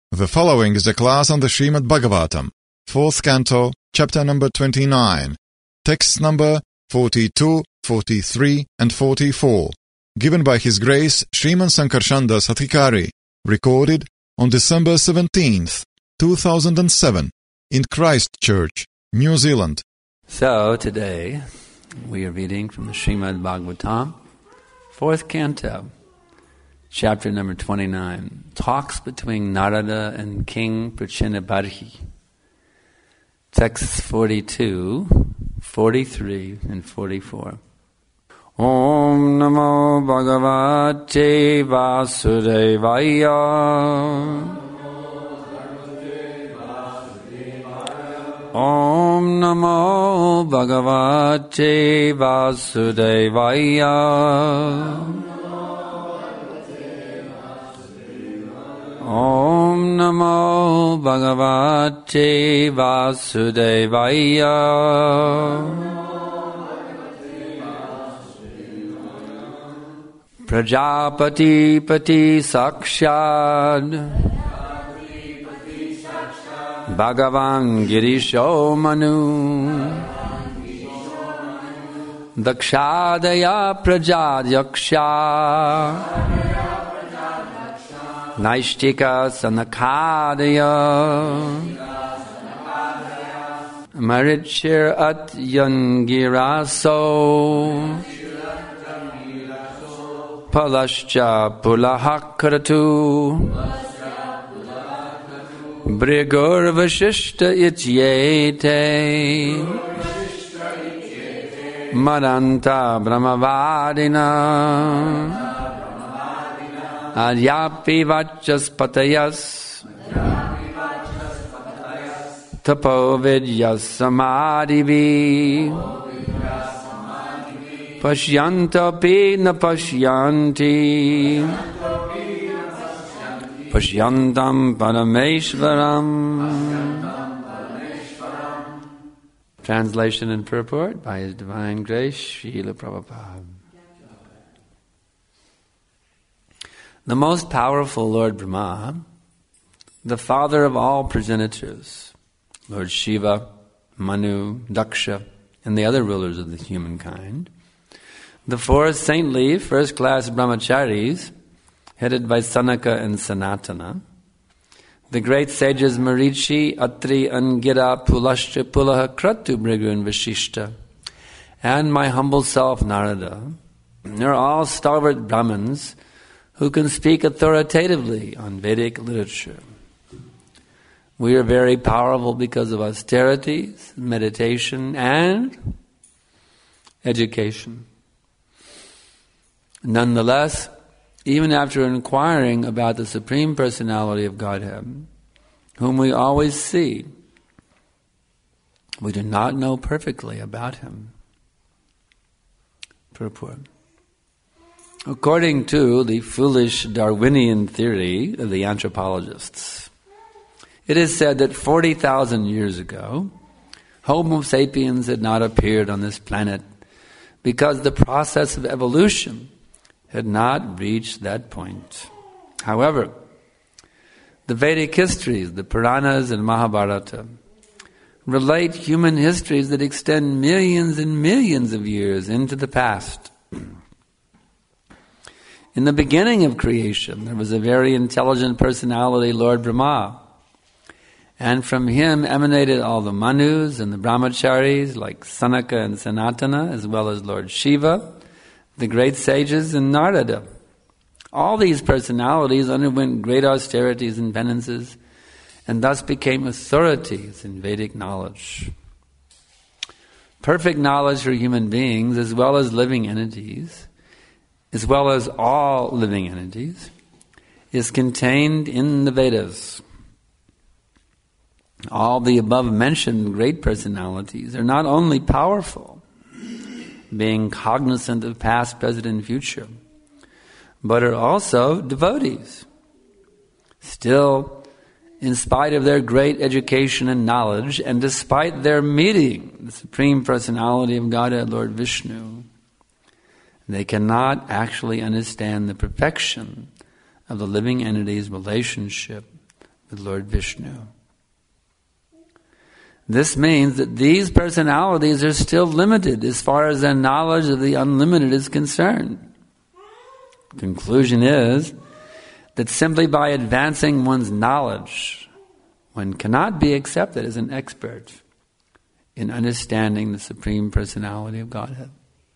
The following is a class on the Srimad Bhagavatam, 4th Canto, chapter number 29, texts number 42, 43 and 44, given by His Grace Sriman Sankarshan Sathikari, recorded on December 17th, 2007, in Christchurch, New Zealand. So today we are reading from the Srimad Bhagavatam, 4th Canto, chapter number 29, talks between Narada and King Prachinabarhi. Texts 42, 43 and 44. Om Namo Bhagavate Vasudevaya. Om Namo Bhagavate Vasudevaya. Om Namo Bhagavate Vasudevaya. Prajapati Pati Sakshad Bhagavan Girisho Manu Dakshadaya Prajadyaksha Naishtika Sanakadaya Marichir At Yangiraso Palascha Pulahakaratu Brigur Vashishta Ityete Madanta Brahmavadina Adyapi Vachas Patayas Tapovidyas Samadhivi Pashyantapi na pashyanti Pashyantam Parameshvaram. Translation and purport by His Divine Grace Srila Prabhupada. The most powerful Lord Brahma, the father of all progenitors, Lord Shiva, Manu, Daksha, and the other rulers of the humankind, the four saintly first-class brahmacharis, headed by Sanaka and Sanatana, the great sages Marichi, Atri, Angira, Pulascha, Pulaha, Kratu, Brigu, and Vashishta, and my humble self, Narada, are all stalwart Brahmins who can speak authoritatively on Vedic literature. We are very powerful because of austerities, meditation, and education. Nonetheless, even after inquiring about the Supreme Personality of Godhead, whom we always see, we do not know perfectly about Him. Purport. According to the foolish Darwinian theory of the anthropologists, it is said that 40,000 years ago, Homo sapiens had not appeared on this planet because the process of evolution had not reached that point. However, the Vedic histories, the Puranas and Mahabharata, relate human histories that extend millions and millions of years into the past. In the beginning of creation, there was a very intelligent personality, Lord Brahma. And from him emanated all the Manus and the Brahmacharis like Sanaka and Sanatana, as well as Lord Shiva, the great sages, and Narada. All these personalities underwent great austerities and penances, and thus became authorities in Vedic knowledge. Perfect knowledge for human beings, as well as living entities, as well as all living entities, is contained in the Vedas. All the above-mentioned great personalities are not only powerful, being cognizant of past, present, and future, but are also devotees. Still, in spite of their great education and knowledge, and despite their meeting the Supreme Personality of Godhead, Lord Vishnu, they cannot actually understand the perfection of the living entity's relationship with Lord Vishnu. This means that these personalities are still limited as far as their knowledge of the unlimited is concerned. Conclusion is that simply by advancing one's knowledge, one cannot be accepted as an expert in understanding the Supreme Personality of Godhead.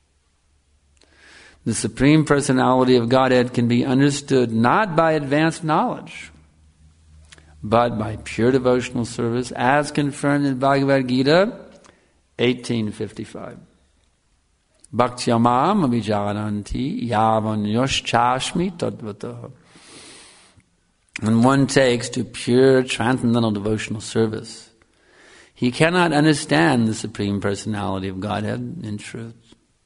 The Supreme Personality of Godhead can be understood not by advanced knowledge, but by pure devotional service, as confirmed in Bhagavad Gita 18:55. Bhaktyamam abhijaranti yavan yoshchashmi tadvataha. When one takes to pure transcendental devotional service, he cannot understand the Supreme Personality of Godhead in truth.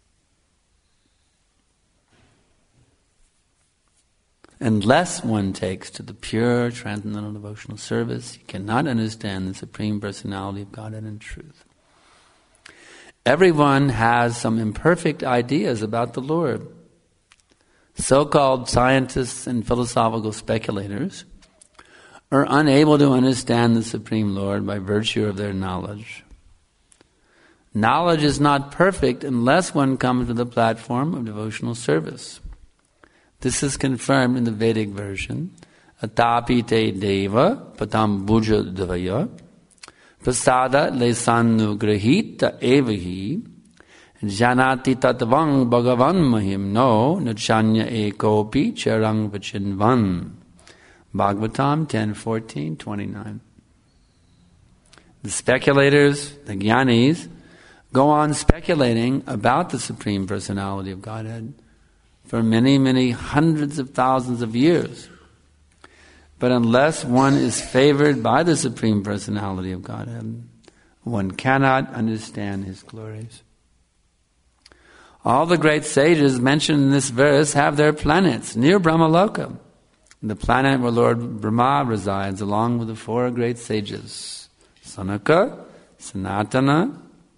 Unless one takes to the pure transcendental devotional service, he cannot understand the Supreme Personality of Godhead in truth. Everyone has some imperfect ideas about the Lord. So-called scientists and philosophical speculators are unable to understand the Supreme Lord by virtue of their knowledge. Knowledge is not perfect unless one comes to the platform of devotional service. This is confirmed in the Vedic version. Atapi te deva patam bhuja devaya prasada lesannu grahita evahi janati tatvang bhagavan mahim no nachanya ekopi charang vachinvan. Bhagavatam 10:14-29. The speculators, the jnanis, go on speculating about the Supreme Personality of Godhead for many, many hundreds of thousands of years. But unless one is favored by the Supreme Personality of Godhead, one cannot understand His glories. All the great sages mentioned in this verse have their planets near Brahmaloka, the planet where Lord Brahma resides along with the four great sages, Sanaka, Sanatana,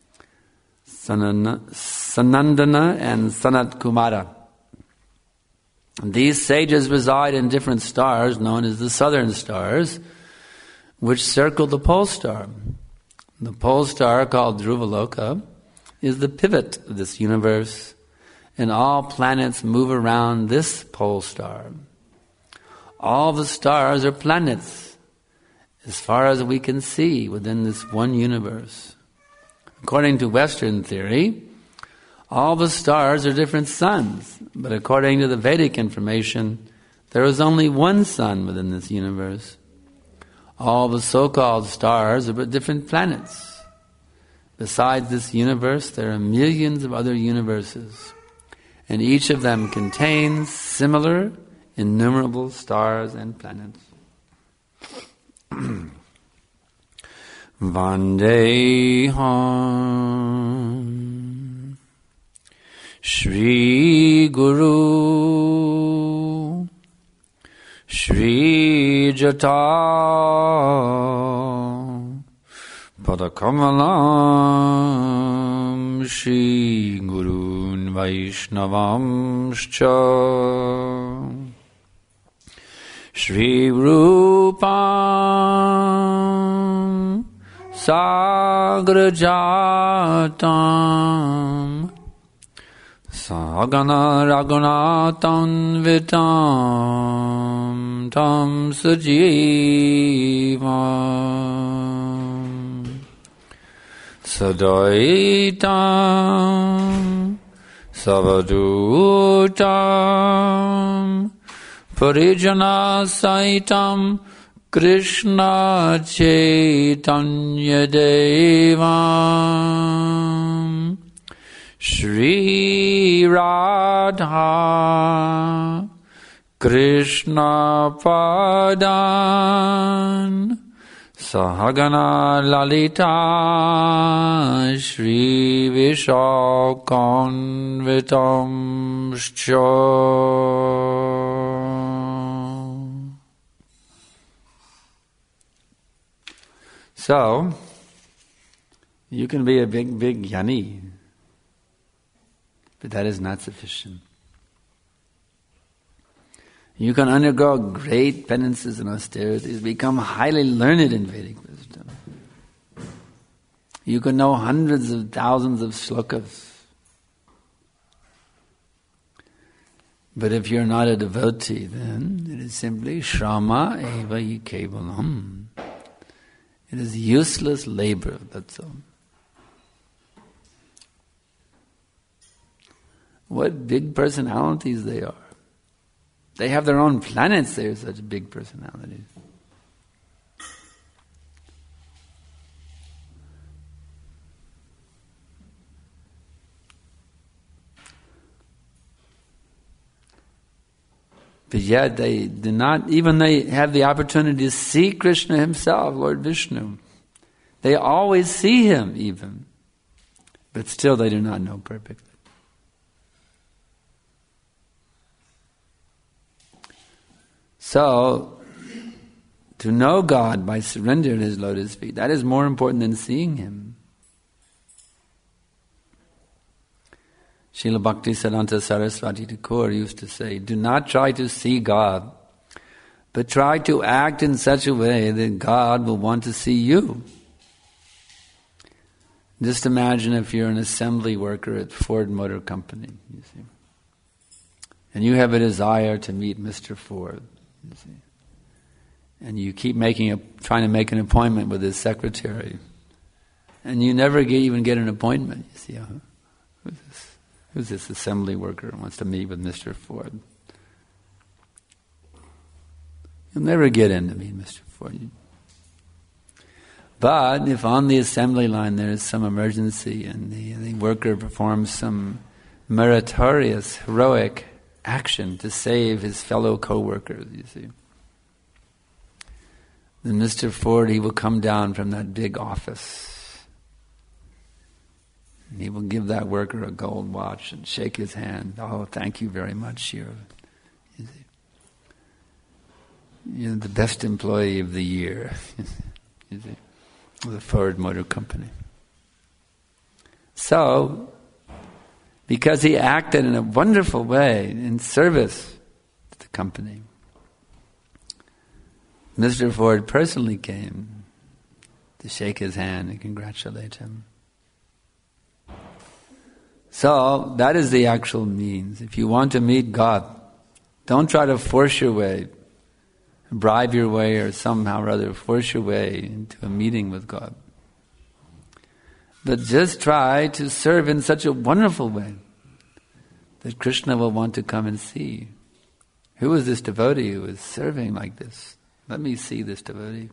Sanandana, and Sanat Kumara. These sages reside in different stars known as the southern stars, which circle the pole star. The pole star, called Dhruvaloka, is the pivot of this universe, and all planets move around this pole star. All the stars are planets, as far as we can see within this one universe. According to Western theory, all the stars are different suns, but according to the Vedic information, there is only one sun within this universe. All the so-called stars are but different planets. Besides this universe, there are millions of other universes, and each of them contains similar, innumerable stars and planets. Vandeham Shri Guru Shri Jata Padakamalam Shri Gurun Vaishnavamscha Shri Rupam Sagrajatam Sagana Raghunatam Vitam Tam Sajivam Sadaitam Savadutam Parijana Saitam Krishna Chaitanya Devam Shri Radha Krishna Padan Sahagana Lalita Shri Vishakanvitam So, you can be a big jnani, but that is not sufficient. You can undergo great penances and austerities, become highly learned in Vedic wisdom. You can know hundreds of thousands of shlokas. But if you're not a devotee, then it is simply shrama eva kevalam. It is useless labor, that's all. What big personalities they are. They have their own planets, they are such big personalities. But yet they do not, even they have the opportunity to see Krishna himself, Lord Vishnu. They always see him even. But still they do not know perfectly. So, to know God by surrender at his lotus feet, that is more important than seeing him. Srila Bhaktisiddhanta Saraswati Thakur used to say, do not try to see God, but try to act in such a way that God will want to see you. Just imagine if you're an assembly worker at Ford Motor Company, you see, and you have a desire to meet Mr. Ford, you see, and you keep trying to make an appointment with his secretary, and you never even get an appointment. You see, who's this assembly worker who wants to meet with Mr. Ford? You'll never get in to meet Mr. Ford. But if on the assembly line there is some emergency and the worker performs some meritorious, heroic action to save his fellow co-workers, you see, then Mr. Ford, he will come down from that big office. And he will give that worker a gold watch and shake his hand. Oh, thank you very much, Shira. You're the best employee of the year. You see, of the Ford Motor Company. So, because he acted in a wonderful way in service to the company, Mr. Ford personally came to shake his hand and congratulate him. So, that is the actual means. If you want to meet God, don't try to force your way, bribe your way, or somehow or other force your way into a meeting with God. But just try to serve in such a wonderful way that Krishna will want to come and see. Who is this devotee who is serving like this? Let me see this devotee.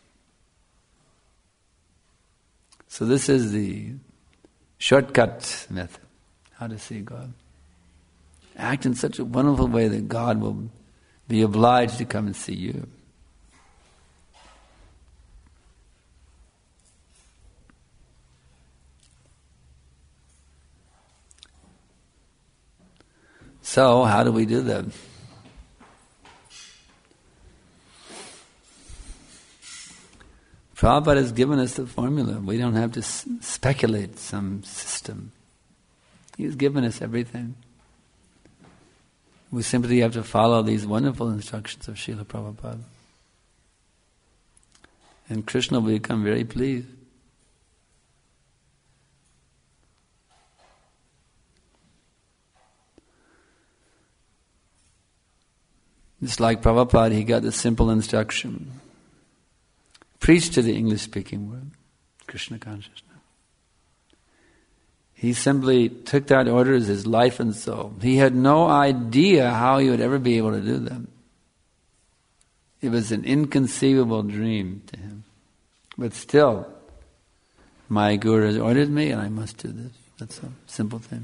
So this is the shortcut method, how to see God. Act in such a wonderful way that God will be obliged to come and see you. So, how do we do that? Prabhupada has given us the formula. We don't have to speculate some system. He's given us everything. We simply have to follow these wonderful instructions of Srila Prabhupada. And Krishna will become very pleased. Just like Prabhupada, he got the simple instruction. Preach to the English-speaking world, Krishna consciousness. He simply took that order as his life and soul. He had no idea how he would ever be able to do that. It was an inconceivable dream to him. But still, my Guru has ordered me and I must do this. That's a simple thing.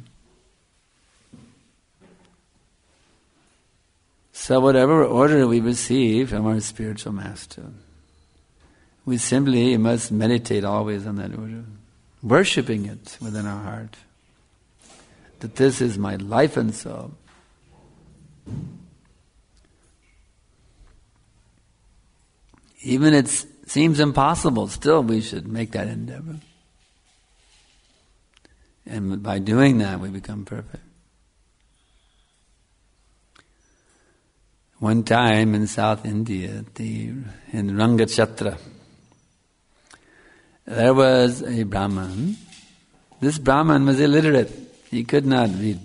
So whatever order we receive from our spiritual master, we simply must meditate always on that order, worshipping it within our heart, that this is my life and soul. Even it seems impossible, still we should make that endeavor. And by doing that, we become perfect. One time in South India, in Rangachatra, there was a Brahman. This Brahman was illiterate. He could not read.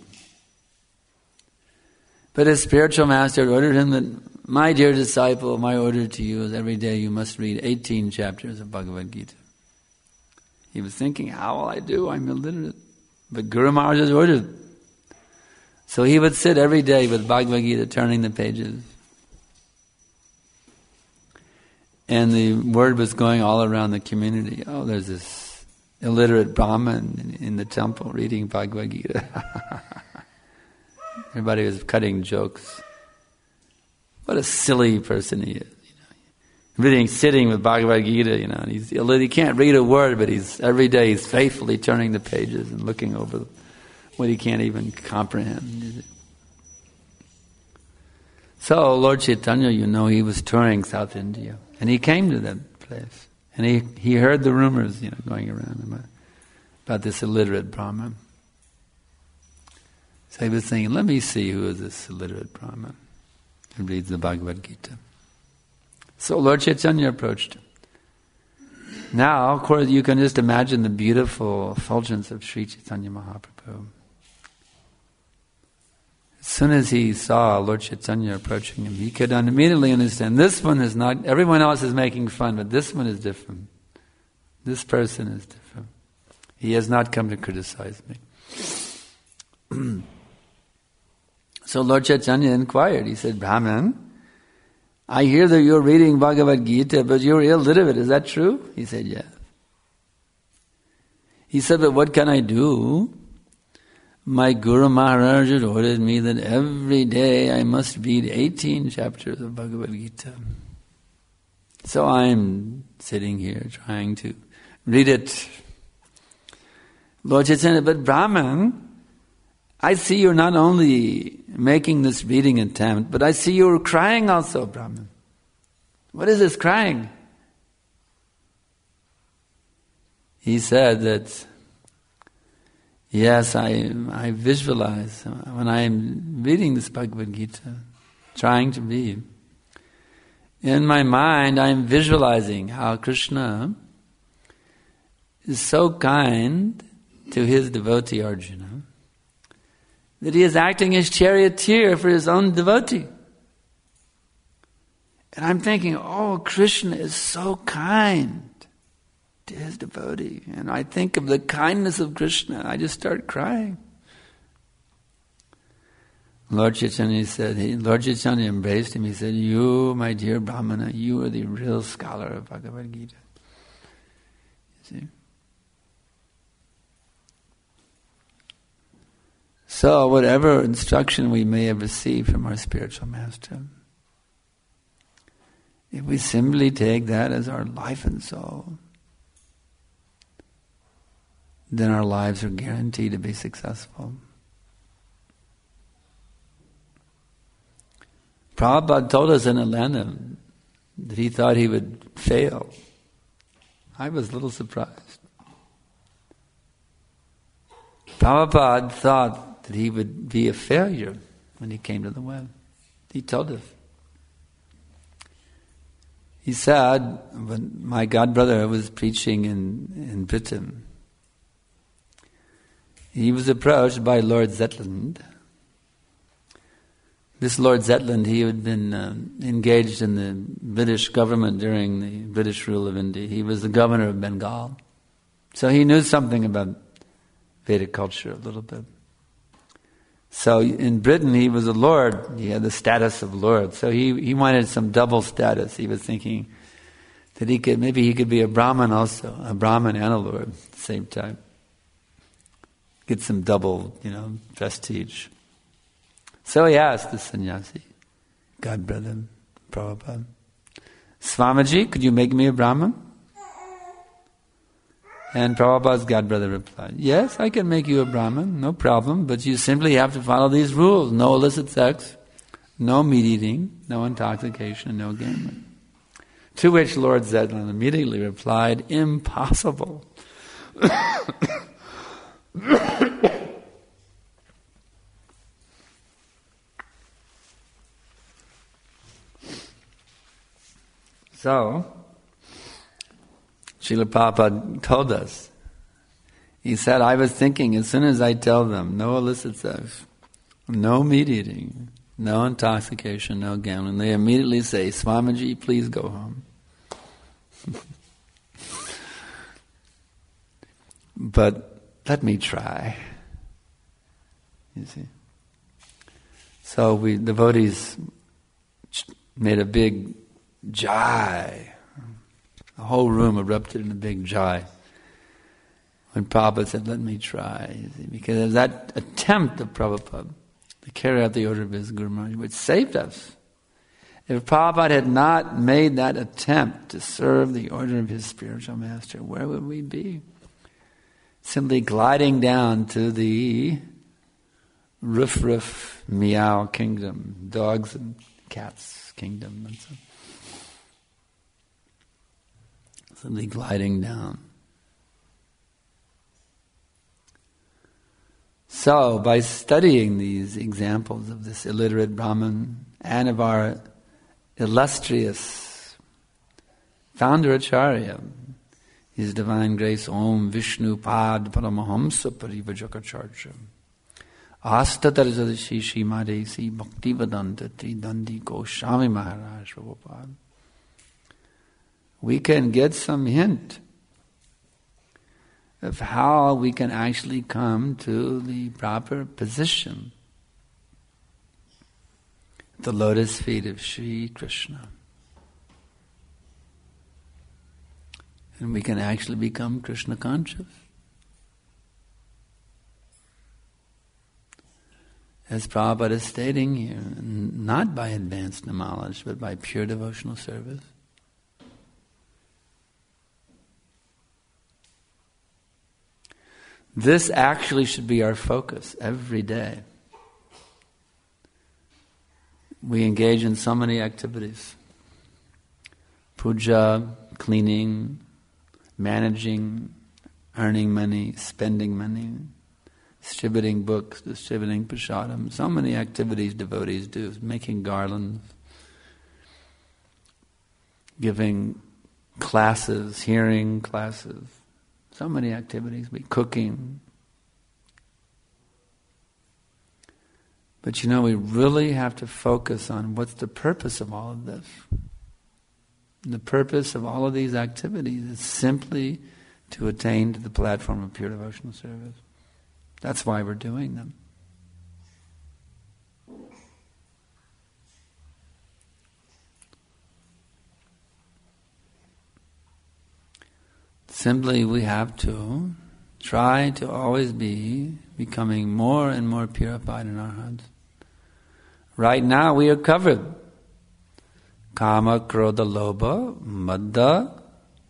But his spiritual master ordered him that, my dear disciple, my order to you is every day you must read 18 chapters of Bhagavad Gita. He was thinking, how will I do? I'm illiterate. But Guru Maharaj has ordered. So he would sit every day with Bhagavad Gita, turning the pages. And the word was going all around the community. Oh, there's this illiterate Brahman in the temple reading Bhagavad Gita. Everybody was cutting jokes. What a silly person he is. Sitting with Bhagavad Gita, and he can't read a word, but every day he's faithfully turning the pages and looking over what he can't even comprehend. So Lord Chaitanya, he was touring South India, and he came to that place, and he heard the rumors, going around about this illiterate Brahman. So he was thinking, let me see who is this illiterate Brahman who reads the Bhagavad Gita. So Lord Chaitanya approached him. Now, of course, you can just imagine the beautiful effulgence of Sri Chaitanya Mahaprabhu. As soon as he saw Lord Chaitanya approaching him, he could immediately understand, this one is not, everyone else is making fun, but this one is different. This person is different. He has not come to criticize me. So Lord Chaitanya inquired. He said, Brahman, I hear that you're reading Bhagavad Gita, but you're illiterate. Is that true? He said, yes. He said, but what can I do? My Guru Maharaj had ordered me that every day I must read 18 chapters of Bhagavad Gita. So I'm sitting here trying to read it. Lord Chaitanya, but Brahman, I see you're not only making this reading attempt, but I see you're crying also, Brahman. What is this crying? He said that, yes, I visualize when I'm reading this Bhagavad Gita, trying to read. In my mind, I'm visualizing how Krishna is so kind to his devotee Arjuna that he is acting as charioteer for his own devotee. And I'm thinking, oh, Krishna is so kind to his devotee. And I think of the kindness of Krishna. I just start crying. Lord Chaitanya embraced him. He said, you, my dear Brahmana, you are the real scholar of Bhagavad Gita. You see? So, whatever instruction we may have received from our spiritual master, if we simply take that as our life and soul, then our lives are guaranteed to be successful. Prabhupada told us in Atlanta that he thought he would fail. I was a little surprised. Prabhupada thought that he would be a failure when he came to the West. He told us. He said, when my godbrother was preaching in Britain, he was approached by Lord Zetland. This Lord Zetland, he had been engaged in the British government during the British rule of India. He was the governor of Bengal. So he knew something about Vedic culture a little bit. So in Britain, he was a lord. He had the status of lord. So he wanted some double status. He was thinking that he could be a Brahmin also, a Brahmin and a lord at the same time. Get some double, prestige. So he asked the sannyasi, godbrother, Prabhupada, Swamiji, could you make me a Brahmin? And Prabhupada's godbrother replied, yes, I can make you a Brahmin, no problem, but you simply have to follow these rules. No illicit sex, no meat eating, no intoxication, no gambling. To which Lord Zetland immediately replied, impossible. So, Srila Prabhupada told us, he said, I was thinking, as soon as I tell them, no illicit sex, no meat eating, no intoxication, no gambling, they immediately say, Swamiji, please go home. But let me try. You see. So we devotees made a big jai. The whole room erupted in a big jai when Prabhupada said, let me try. You see, because of that attempt of Prabhupada to carry out the order of his Guru Maharaj, which saved us. If Prabhupada had not made that attempt to serve the order of his spiritual master, where would we be? Simply gliding down to the roof meow kingdom, dogs and cats kingdom, and so simply gliding down. So, by studying these examples of this illiterate Brahmin and of our illustrious founder Acharya, His Divine Grace Om Vishnu Pad Paramahamsa Parivajakacharya Astatarjadashi Shimadesi Bhaktivedanta Tridandi Goswami Maharaj Prabhupada. We can get some hint of how we can actually come to the proper position at the lotus feet of Sri Krishna. And we can actually become Krishna conscious. As Prabhupada is stating here, not by advanced knowledge, but by pure devotional service. This actually should be our focus every day. We engage in so many activities. Puja, cleaning, managing, earning money, spending money, distributing books, distributing prasadam. So many activities devotees do, making garlands, giving classes, hearing classes. So many activities, cooking. But we really have to focus on what's the purpose of all of this. The purpose of all of these activities is simply to attain to the platform of pure devotional service. That's why we're doing them. Simply we have to try to always be becoming more and more purified in our hearts. Right now we are covered. Kama, Krodha, Lobha, Madda,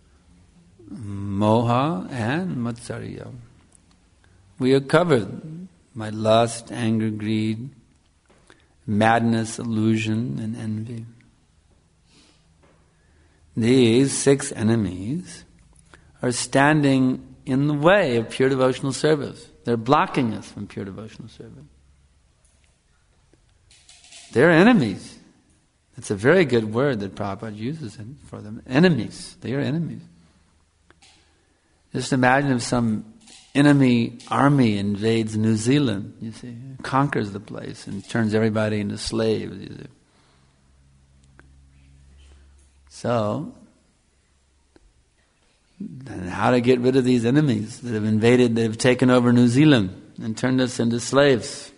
Moha, and Matsarya. We are covered by lust, anger, greed, madness, illusion, and envy. These 6 enemies are standing in the way of pure devotional service. They're blocking us from pure devotional service. They're enemies. It's a very good word that Prabhupada uses for them. Enemies. They are enemies. Just imagine if some enemy army invades New Zealand, you see, conquers the place and turns everybody into slaves, you see. So, then how to get rid of these enemies that have invaded, that have taken over New Zealand and turned us into slaves?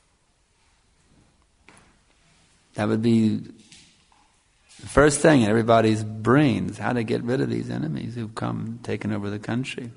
That would be the first thing in everybody's brains, how to get rid of these enemies who've come, taken over the country.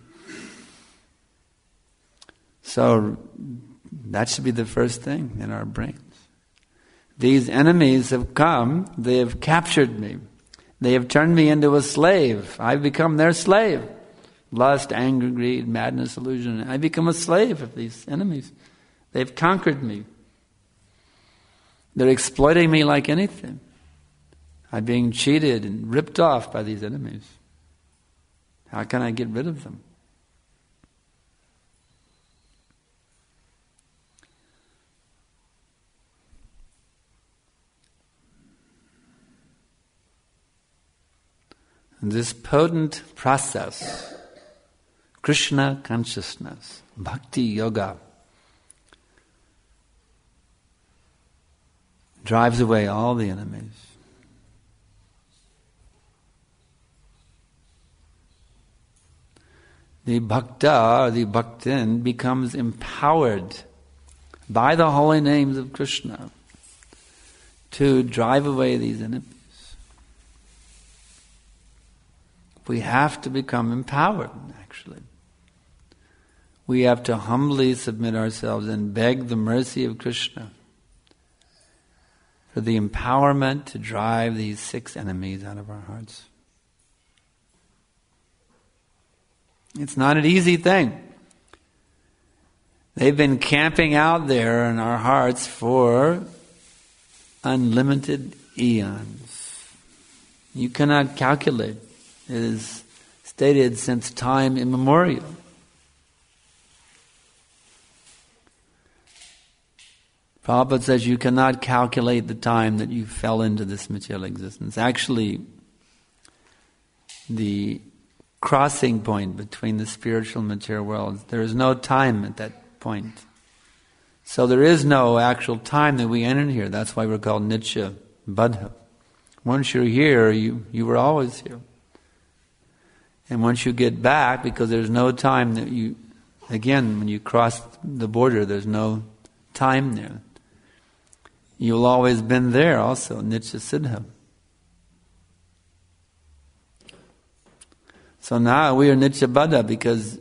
So that should be the first thing in our brains. These enemies have come, they have captured me. They have turned me into a slave. I've become their slave. Lust, anger, greed, madness, illusion. I become a slave of these enemies. They've conquered me. They're exploiting me like anything. I'm being cheated and ripped off by these enemies. How can I get rid of them? this potent process, Krishna consciousness, bhakti yoga, drives away all the enemies. The bhakta, the bhaktin, becomes empowered by the holy names of Krishna to drive away these enemies. We have to become empowered, actually. We have to humbly submit ourselves and beg the mercy of Krishna for the empowerment to drive these 6 enemies out of our hearts. It's not an easy thing. They've been camping out there in our hearts for unlimited eons. You cannot calculate. It is stated since time immemorial. Prabhupada says you cannot calculate the time that you fell into this material existence. Actually, the crossing point between the spiritual and material worlds, there is no time at that point. So there is no actual time that we enter here. That's why we're called Nitya Baddha. Once you're here, you were always here. And once you get back, because there's no time that you, again, when you cross the border, there's no time there. You'll always been there also, Nitya Siddha. So now we are Nitya Baddha because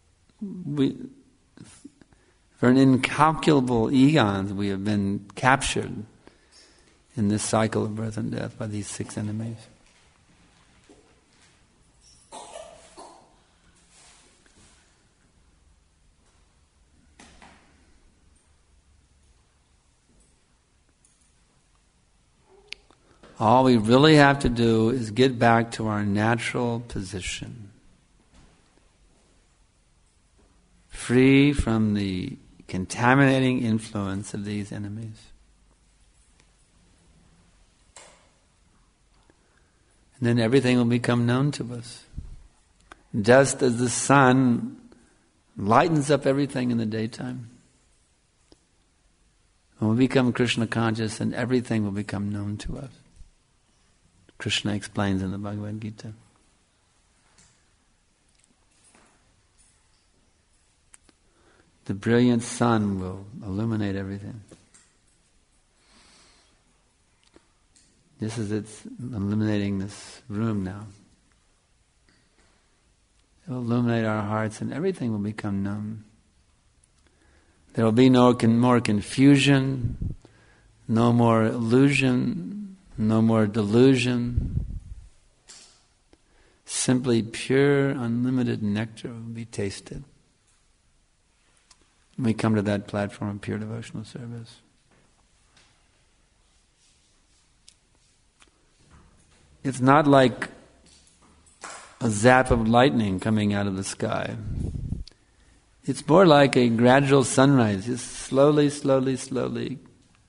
for an incalculable eons we have been captured in this cycle of birth and death by these 6 enemies. All we really have to do is get back to our natural position, free from the contaminating influence of these enemies. And then everything will become known to us. Just as the sun lightens up everything in the daytime, when we become Krishna conscious, and everything will become known to us. Krishna explains in the Bhagavad Gita. The brilliant sun will illuminate everything. This is it's illuminating this room now. It will illuminate our hearts and everything will become known. There will be no more confusion, no more illusion, no more delusion. Simply pure, unlimited nectar will be tasted. We come to that platform of pure devotional service. It's not like a zap of lightning coming out of the sky. It's more like a gradual sunrise, just slowly, slowly, slowly,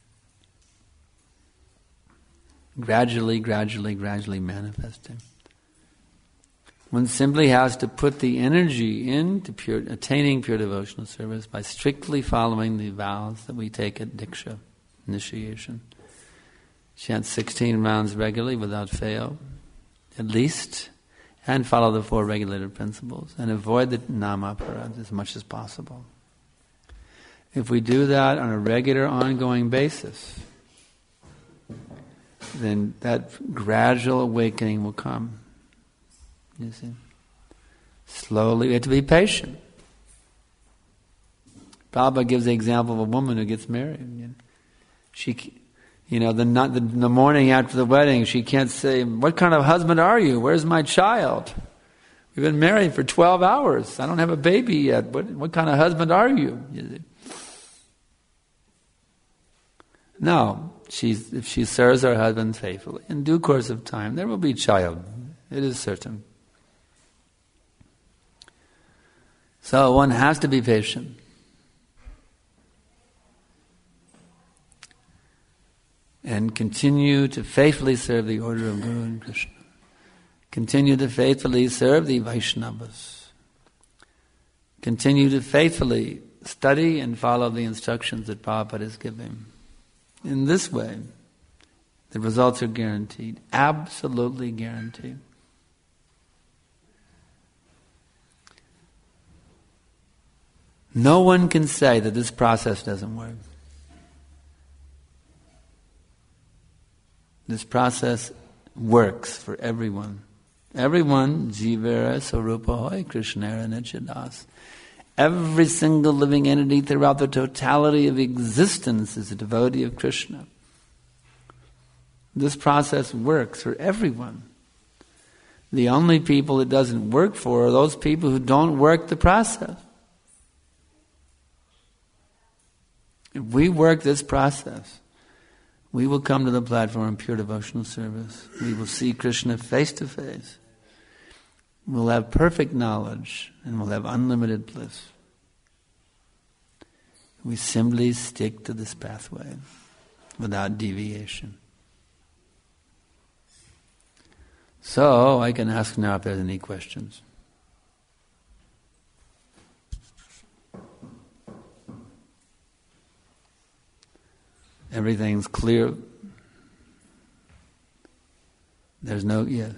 gradually manifesting. One simply has to put the energy into attaining pure devotional service by strictly following the vows that we take at Diksha, initiation. Chant 16 rounds regularly without fail, at least, and follow the 4 regulated principles, and avoid the namaparad as much as possible. If we do that on a regular, ongoing basis, then that gradual awakening will come. You see? Slowly, we have to be patient. Prabhupada gives the example of a woman who gets married. The morning after the wedding, she can't say, "What kind of husband are you? Where's my child? We've been married for 12 hours. I don't have a baby yet. What kind of husband are you?" No. If she serves her husband faithfully, in due course of time, there will be a child. It is certain. So one has to be patient. And continue to faithfully serve the order of Guru and Krishna. Continue to faithfully serve the Vaishnavas. Continue to faithfully study and follow the instructions that Prabhupada is giving. In this way, the results are guaranteed, absolutely guaranteed. No one can say that this process doesn't work. This process works for everyone. Everyone, Jivara Sarupa Hoy Krishnara Nichadas. Every single living entity throughout the totality of existence is a devotee of Krishna. This process works for everyone. The only people it doesn't work for are those people who don't work the process. If we work this process, we will come to the platform in pure devotional service. We will see Krishna face to face. We'll have perfect knowledge and we'll have unlimited bliss. We simply stick to this pathway without deviation. So, I can ask now if there's any questions. Everything's clear. There's no, yeah.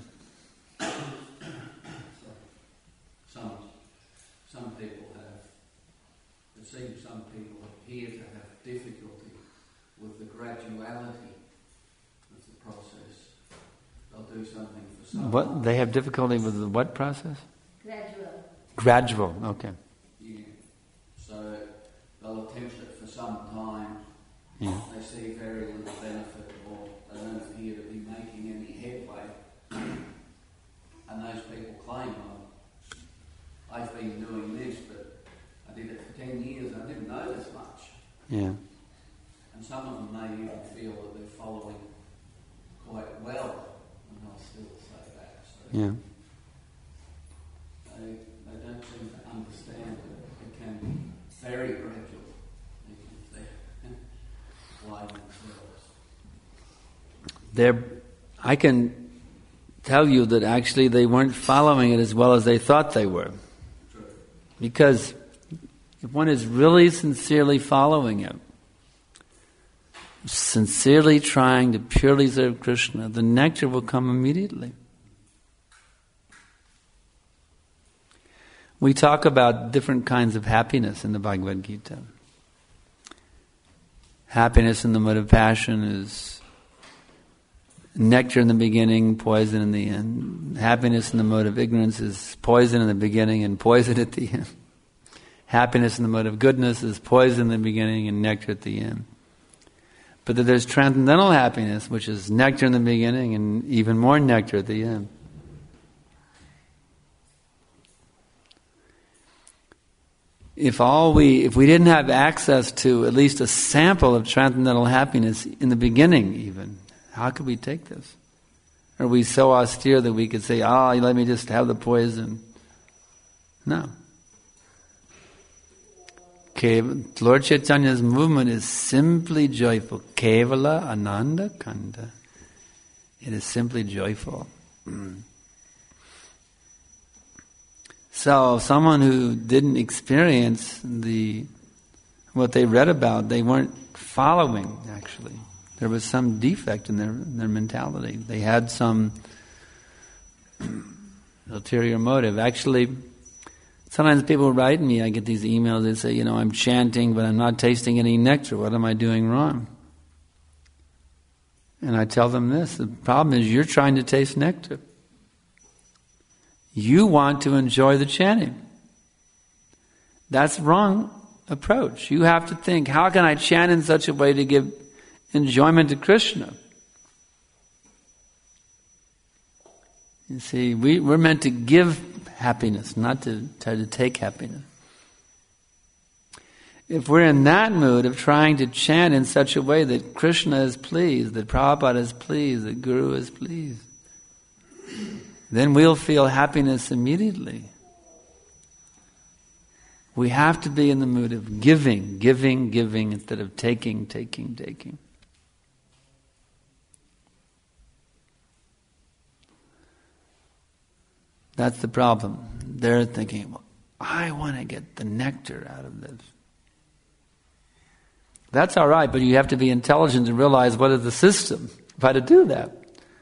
Some people have, it seems some people appear to have difficulty with the graduality of the process. They'll do something for some What? time. They have difficulty with the what process? Gradual. Gradual, okay. Yeah. So they'll attempt it for some time. Yeah. They see very little benefit, or they don't appear to be making any headway. And those people claim, I've been doing this, but I did it for 10 years, I didn't know this much. Yeah. And some of them may even feel that they're following quite well, and they'll still say that. So Yeah. they don't seem to understand that it can be very gradual, even if they're lying themselves. I can tell you that actually they weren't following it as well as they thought they were. True. Because if one is really sincerely following it, sincerely trying to purely serve Krishna, the nectar will come immediately. We talk about different kinds of happiness in the Bhagavad Gita. Happiness in the mode of passion is nectar in the beginning, poison in the end. Happiness in the mode of ignorance is poison in the beginning and poison at the end. Happiness in the mode of goodness is poison in the beginning and nectar at the end. But that there's transcendental happiness, which is nectar in the beginning and even more nectar at the end. If we didn't have access to at least a sample of transcendental happiness in the beginning even, how could we take this? Are we so austere that we could say, let me just have the poison? No. Lord Chaitanya's movement is simply joyful. Kevala Ananda Kanda. It is simply joyful. So someone who didn't experience what they read about, they weren't following actually. There was some defect in their mentality. They had some ulterior motive. Actually, sometimes people write me, I get these emails, they say, I'm chanting, but I'm not tasting any nectar. What am I doing wrong? And I tell them this, the problem is you're trying to taste nectar. You want to enjoy the chanting. That's the wrong approach. You have to think, how can I chant in such a way to give enjoyment to Krishna? You see, we're meant to give happiness, not to try to take happiness. If we're in that mood of trying to chant in such a way that Krishna is pleased, that Prabhupada is pleased, that Guru is pleased, then we'll feel happiness immediately. We have to be in the mood of giving instead of taking. That's the problem. They're thinking, well, I want to get the nectar out of this. That's all right, but you have to be intelligent to realize what is the system, how to do that.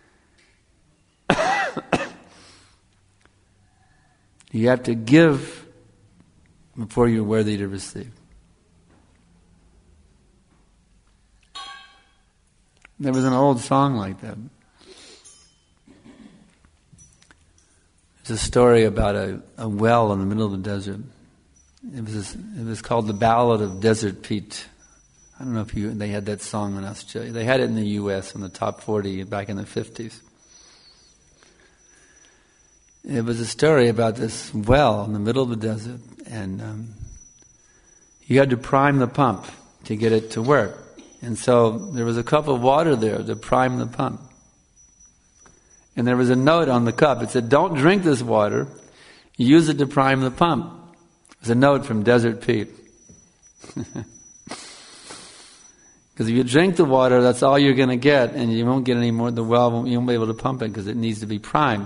You have to give before you're worthy to receive. There was an old song like that. It's a story about a well in the middle of the desert. It was called The Ballad of Desert Pete. I don't know if they had that song in Australia. They had it in the U.S. in the top 40 back in the 50s. It was a story about this well in the middle of the desert, and you had to prime the pump to get it to work. And so there was a cup of water there to prime the pump. And there was a note on the cup. It said, "Don't drink this water. Use it to prime the pump." It was a note from Desert Pete. Because if you drink the water, that's all you're going to get, and you won't get any more. You won't be able to pump it because it needs to be primed.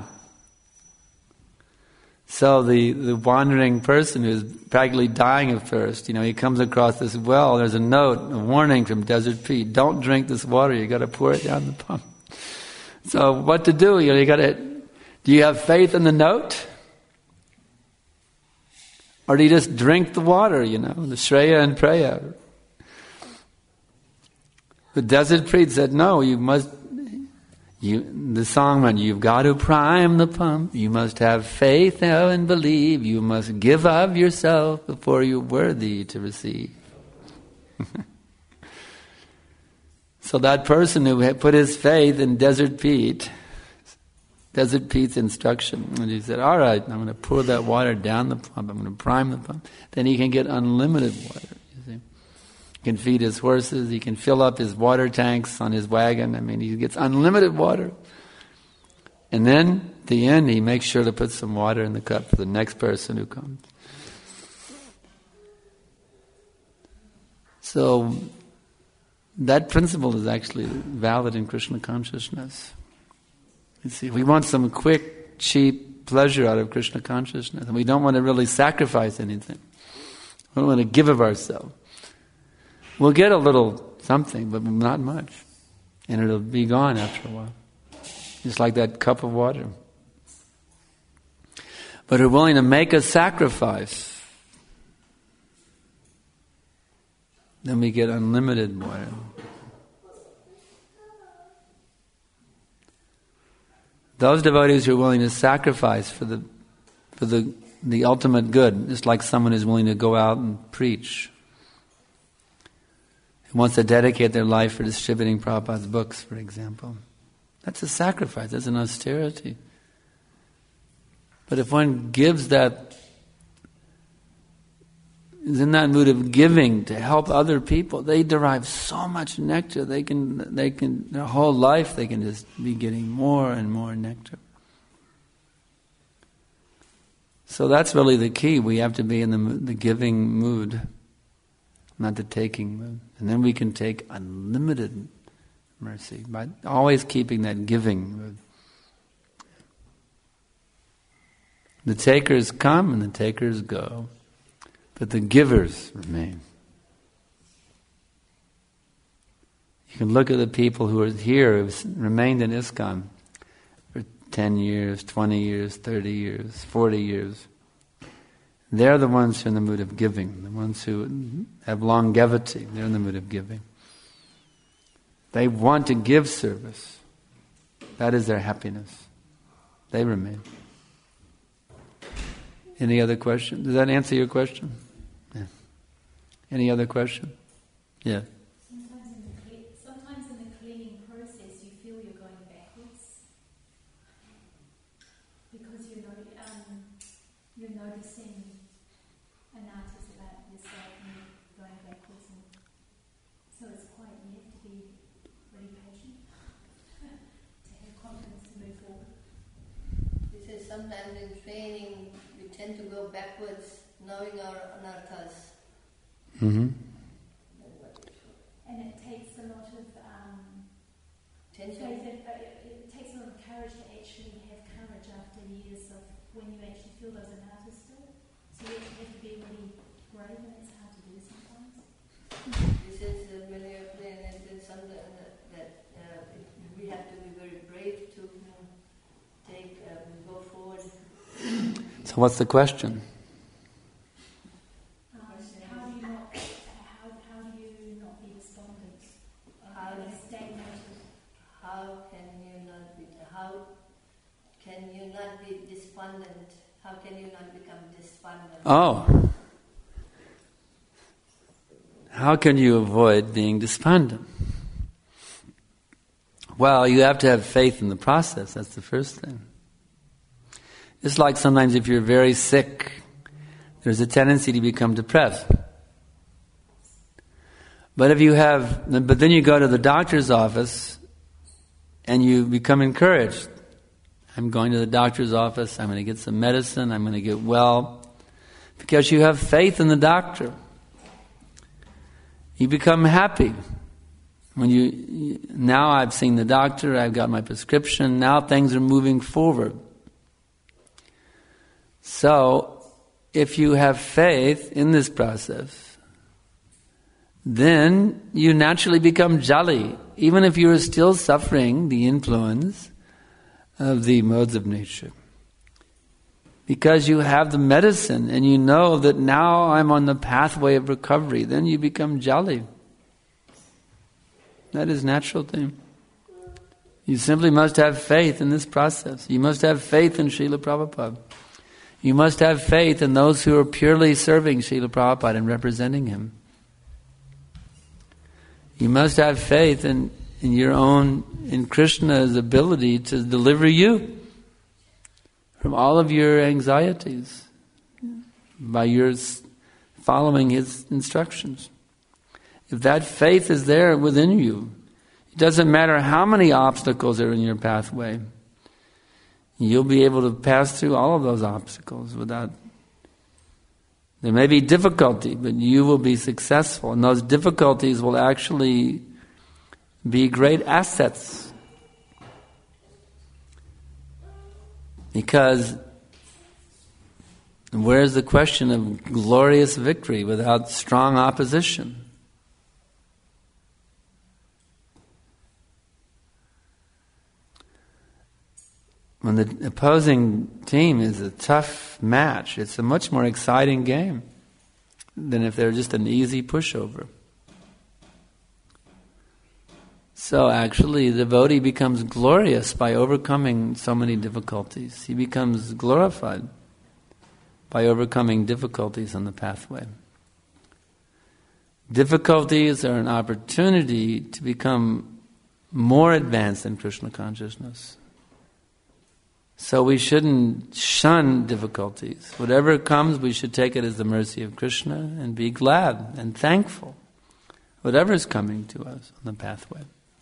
So the wandering person who's practically dying of thirst, he comes across this well. There's a note, a warning from Desert Pete: "Don't drink this water. You got to pour it down the pump." So what to do? You got to. Do you have faith in the note, or do you just drink the water? The Shreya and Preya. The Desert Pete said, "No, you must." The song went, "You've got to prime the pump. You must have faith and believe. You must give of yourself before you're worthy to receive." So that person who had put his faith in Desert Pete's instruction, and he said, "All right, I'm going to pour that water down the pump. I'm going to prime the pump." Then he can get unlimited water. He can feed his horses. He can fill up his water tanks on his wagon. He gets unlimited water. And then, at the end, he makes sure to put some water in the cup for the next person who comes. So, that principle is actually valid in Krishna consciousness. You see, we want some quick, cheap pleasure out of Krishna consciousness, and we don't want to really sacrifice anything. We don't want to give of ourselves. We'll get a little something, but not much. And it'll be gone after a while. Just like that cup of water. But we're willing to make a sacrifice. Then we get unlimited water. Those devotees who are willing to sacrifice for the ultimate good, just like someone who's willing to go out and preach, wants to dedicate their life for distributing Prabhupada's books, for example. That's a sacrifice, that's an austerity. But if one gives that, is in that mood of giving to help other people, they derive so much nectar, they can their whole life they can just be getting more and more nectar. So that's really the key. We have to be in the giving mood, not the taking mood. And then we can take unlimited mercy by always keeping that giving mood. The takers come and the takers go, but the givers remain. You can look at the people who are here, who've remained in ISKCON for 10 years, 20 years, 30 years, 40 years. They're the ones who are in the mood of giving, the ones who have longevity. They're in the mood of giving. They want to give service. That is their happiness. They remain. Any other question? Does that answer your question? Yeah. Any other question? Yeah. Sometimes in the cleaning process, you feel you're going backwards because you're noticing anarthas about yourself and you're going backwards, and so it's quite, you have to be really patient to have confidence to move forward. This is sometimes in training we tend to go backwards, knowing our anarthas. Mm-hmm. And it takes a lot of Tension. it takes a lot of courage to actually have courage after years of feel those anatas still. So you have to be really brave, and it's hard to do sometimes. This is when you're playing, and it's something that we have to be very brave to go forward. So what's the question? How do you not be despondent? Stagnated. How can you not be despondent? How can you not become despondent? Oh. How can you avoid being despondent? Well, you have to have faith in the process. That's the first thing. It's like sometimes if you're very sick, there's a tendency to become depressed. But then you go to the doctor's office and you become encouraged. I'm going to the doctor's office, I'm going to get some medicine, I'm going to get well. Because you have faith in the doctor. You become happy. Now I've seen the doctor, I've got my prescription, now things are moving forward. So, if you have faith in this process, then you naturally become jolly, even if you are still suffering the influence of the modes of nature. Because you have the medicine and you know that now I'm on the pathway of recovery, then you become jolly. That is a natural thing. You simply must have faith in this process. You must have faith in Srila Prabhupada. You must have faith in those who are purely serving Srila Prabhupada and representing him. You must have faith in Krishna's ability to deliver you from all of your anxieties by your following his instructions. If that faith is there within you, it doesn't matter how many obstacles are in your pathway. You'll be able to pass through all of those obstacles without... There may be difficulty, but you will be successful. And those difficulties will actually be great assets. Because where's the question of glorious victory without strong opposition? When the opposing team is a tough match, it's a much more exciting game than if they're just an easy pushover. So actually, the devotee becomes glorious by overcoming so many difficulties. He becomes glorified by overcoming difficulties on the pathway. Difficulties are an opportunity to become more advanced in Krishna consciousness. So we shouldn't shun difficulties. Whatever comes, we should take it as the mercy of Krishna and be glad and thankful. Whatever is coming to us on the pathway.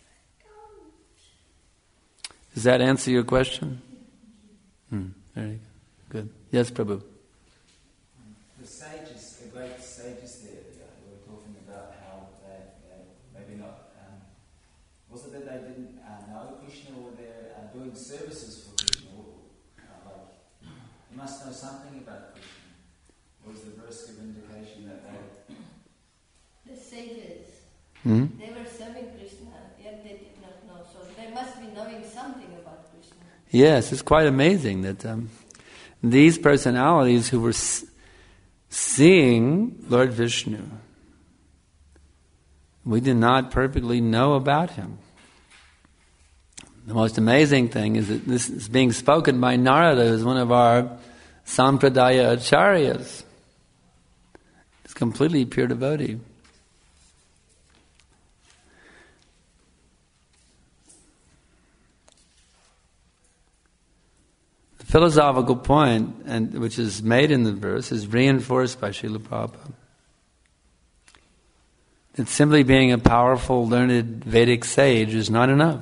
Does that answer your question? Very good. Yes, Prabhu. The sages, the great sages there, were talking about how they maybe not... was it that they didn't know Krishna, or they're doing services for Krishna? You must know something about Krishna. Or is the verse give indication that they... The sages, Mm-hmm. they were serving Krishna, yet they did not know. So they must be knowing something about Krishna. Yes, it's quite amazing that these personalities who were seeing Lord Vishnu, we did not perfectly know about him. The most amazing thing is that this is being spoken by Narada, who's one of our Sampradaya Acharyas. He's completely pure devotee. The philosophical point, and which is made in the verse, is reinforced by Srila Prabhupada. That simply being a powerful, learned Vedic sage is not enough.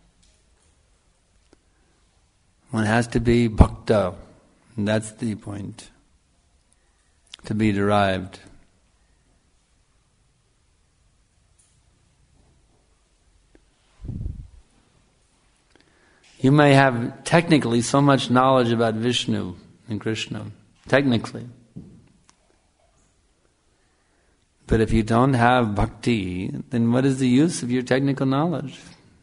One has to be bhakta, and that's the point to be derived. You may have technically so much knowledge about Vishnu, in Krishna, technically. But if you don't have bhakti, then what is the use of your technical knowledge?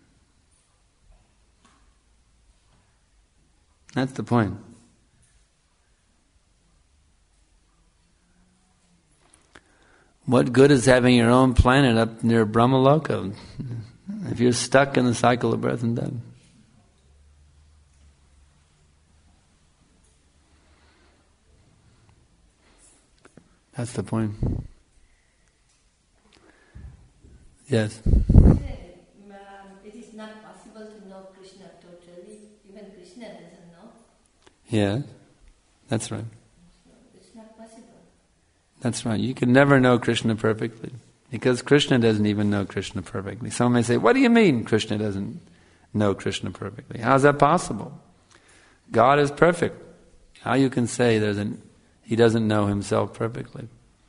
That's the point. What good is having your own planet up near Brahmaloka if you're stuck in the cycle of birth and death? That's the point. Yes? It is not possible to know Krishna totally. Even Krishna doesn't know. Yeah, that's right. It's not possible. That's right. You can never know Krishna perfectly. Because Krishna doesn't even know Krishna perfectly. Someone may say, what do you mean Krishna doesn't know Krishna perfectly? How is that possible? God is perfect. How you can say He doesn't know Himself perfectly?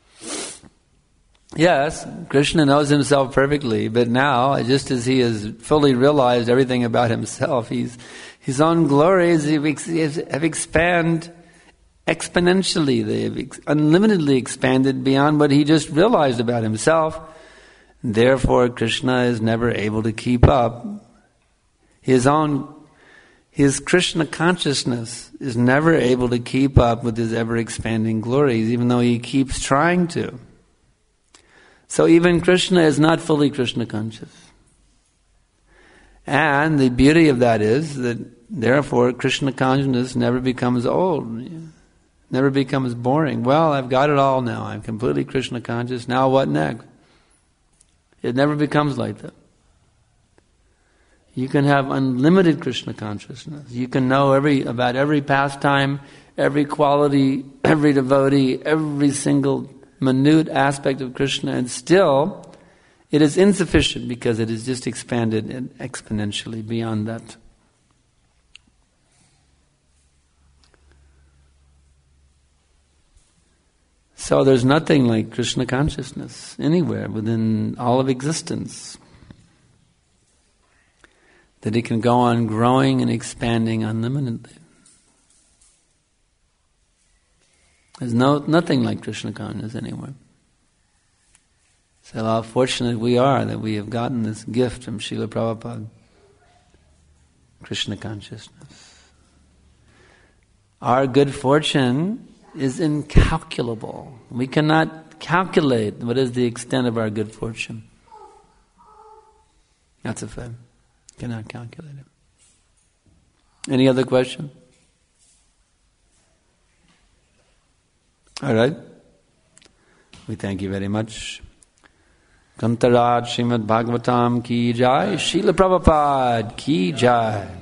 Yes, Krishna knows Himself perfectly, but now, just as He has fully realized everything about Himself, His own glories have expanded exponentially. They have unlimitedly expanded beyond what He just realized about Himself. Therefore, Krishna is never able to keep up. His Krishna consciousness is never able to keep up with His ever-expanding glories, even though He keeps trying to. So even Krishna is not fully Krishna conscious. And the beauty of that is that, therefore, Krishna consciousness never becomes old, never becomes boring. Well, I've got it all now. I'm completely Krishna conscious. Now what next? It never becomes like that. You can have unlimited Krishna consciousness. You can know about every pastime, every quality, every devotee, every single minute aspect of Krishna, and still it is insufficient because it is just expanded exponentially beyond that. So there's nothing like Krishna consciousness anywhere within all of existence. That it can go on growing and expanding unlimitedly. There's nothing like Krishna consciousness anywhere. So how fortunate we are that we have gotten this gift from Srila Prabhupada. Krishna consciousness. Our good fortune is incalculable. We cannot calculate what is the extent of our good fortune. That's a fact. Cannot calculate it. Any other question? All right. We thank you very much. Kantaraj Srimad Bhagavatam ki jai. Srila Prabhupada ki jai.